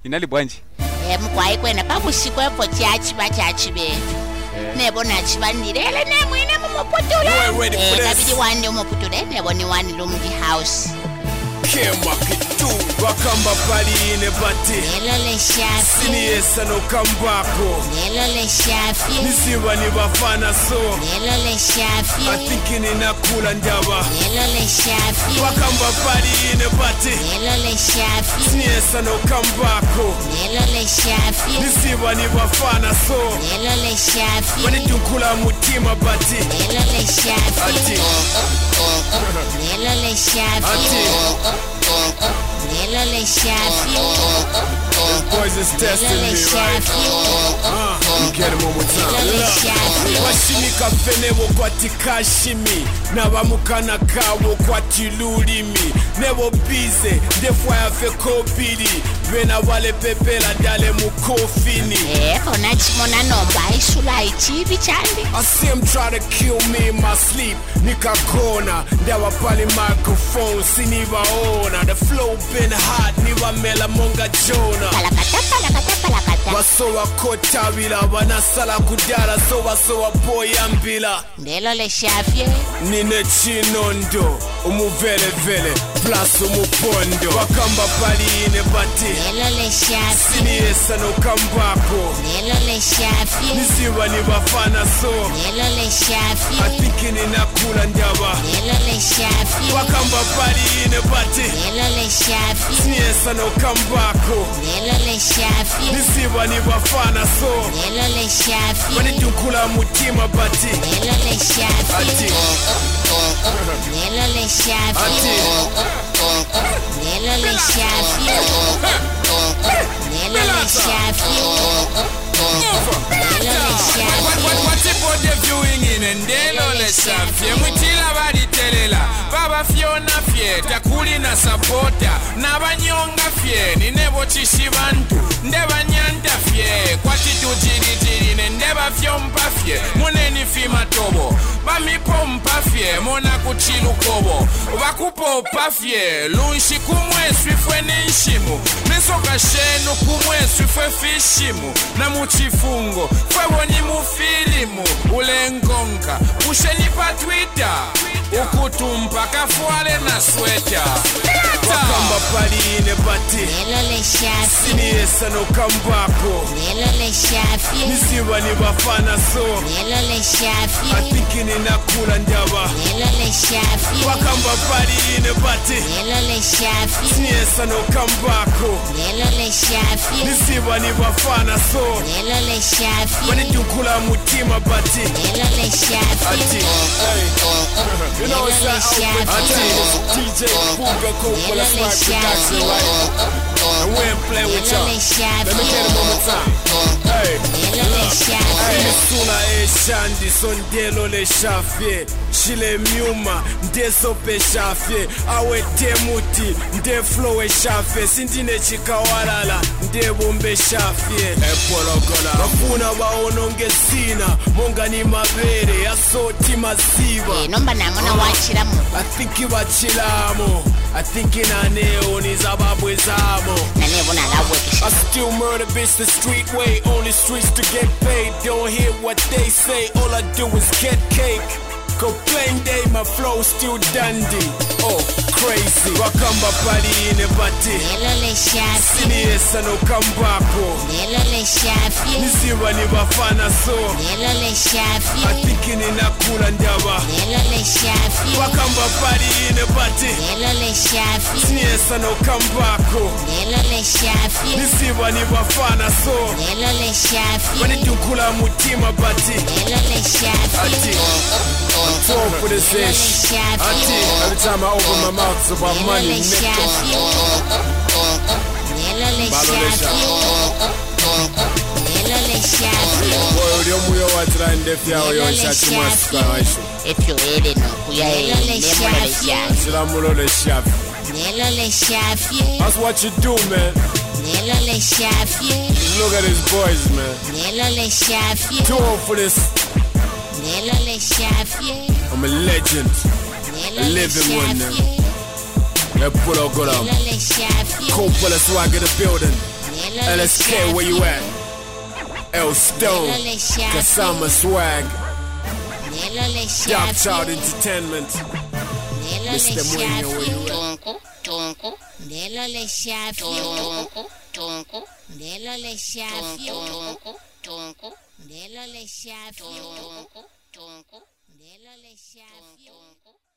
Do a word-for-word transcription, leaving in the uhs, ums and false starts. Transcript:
Inali bwanji. Eh mkwai kwena pabusikwe po chachi ba chachi betu. Nebo na chibanirele ne mwine mumoputula. Eh kabidi wande umoputula nebo ni wani lumdi house. Kema kitu wakamba pali ine bati Nelo le shafi Sini esa no kambako Nelo le shafi Nisiwa ni bafana so Nelo le shafi Atiki ni nakula njaba Nelo le shafi Wakamba pali ine bati Nelo le shafi Sini esa no kambako Nelo le shafi Nisiwa ni bafana so Nelo le shafi Wani tunkula mutima bati Nelo le shafi Ati Nelo le shafi Ati Nelo le shafi This boys is testing me right uh, You get him one more time Washimika fenebo kwa tikashimi Nabamukana kawo kwa tilulimi Nebo bize Defwa ya fe kobili Vena wale pepela dale mukofini Eh, kona chimona nomba isula ichibi chandi I see him try to kill me in my sleep Nikakona Ndawa pali microphone Sinivaona The flow been hot Niwa mela monga Jonah Palakata, palakata, palakata Wasowa kotawila Wanasala kudara So wasowa boyambila Ndelo le shafye Nine chinondo Umuvele vele Plus umupondo Wakamba pali ine bati Ndelo le shafye Sini esa no kambako Ndelo le shafye Nisiwa ni bafana so Ndelo le shafye Atiki ni nakula njaba Ndelo le shafye Wakamba pali ine bati Ndelo le shafye Sini esa no kambako Ndelo le shafye Nisiwa ni bafana so Ndelo le shafye Wani tunkula mutima bati Ndelo le shafye Ati Ndelo le shafye Ati Ndelo le shafye Ndelo le shafye Ndelo le shafye What's it for the viewing in and Ndelo le shafye Mwitila badi telela Baba fiona fye Takuli na sapota Nabanyonga fye Ninebo chishi bantu Ndeba nyanda fye Kwati tujiri jiri Nendeba fyompa fye Muneni fima tobo Bami pompa fye Mona kuchilu kobo Wakupo pa fye Lunshi kumwe swifwe nishimu Nisoka shenu kumwe swifwe fishimu Na muchifungo Fwewo ni mufilimu Ulengonga Usheni pa Twitter Ukutumpa kafuale na sweta Wakamba pali ine bati Ndelo le shafye Sini esa no kambako Ndelo le shafye Nisiwa ni bafana so Ndelo le shafye Atiki ni nakula njaba Ndelo le shafye Wakamba pali ine bati Ndelo le shafye Sini esa no kambako Ndelo le shafye Nisiwa ni bafana so Ndelo le shafye Wani tunkula mutima bati Ndelo le shafye Ati You know it's that outfit Ati D J Fuga Cooper Let's ride production right And we ain't playing with y'all Let me get him one more time Hey Hey Suna e shandi So ndelo le shafye Shile myuma Ndeso pe shafye Awe temuti Nde flow e shafye Sindine chikawalala Nde bombe shafye Epologola Bafuna waononge zina Monga ni mabere Asoti maziva Nomba namona wachiramu I think ibachilamo I think inaneo ni zababwe zamo Nanebo na lawe I still murder bitch the street way Only streets to get paid Don't hear what they say All I do is get cake Go plain day my flow still dandy Oh crazy Wakamba pali ine bati Ndelo le shafye Sini esa no kambako Ndelo le shafye Nisiwa ni bafana so Ndelo le shafye Atiki ni nakula njaba Ndelo le shafye Wakamba pali ine bati Ndelo le shafye Sini esa no kambako Ndelo le shafye Nisiwa ni bafana so Ndelo le shafye Wani tunkula mutima bati Ndelo le shafye Ati I'm tall for this ish Ati Every time I open my mouth it's about money nigga Ndelo le shafye Ndelo le shafye Word yo muyo watira ndefu yao yo shati masika waisho Efyo ele no kuya ele Nemo le shafye Shila mulo le shafi Ndelo le shafye That's what you do man Ndelo le shafye Just look at these boys man Ndelo le shafye Too old for this Ndelo le shafye I'm a legend Ndelo le living one shafye Let's put our good up Ndelo le shafye Cool let's swag in the building L S K, where you at? L Stone, Kasama Swag, Dark Child Entertainment, Mister Mwinyo, where you at? Tonko, Ndelo le shafio, Tonko, Tonko, Ndelo le shafio, Tonko, Tonko, Ndelo le shafio, Tonko, Tonko, Ndelo le shafio.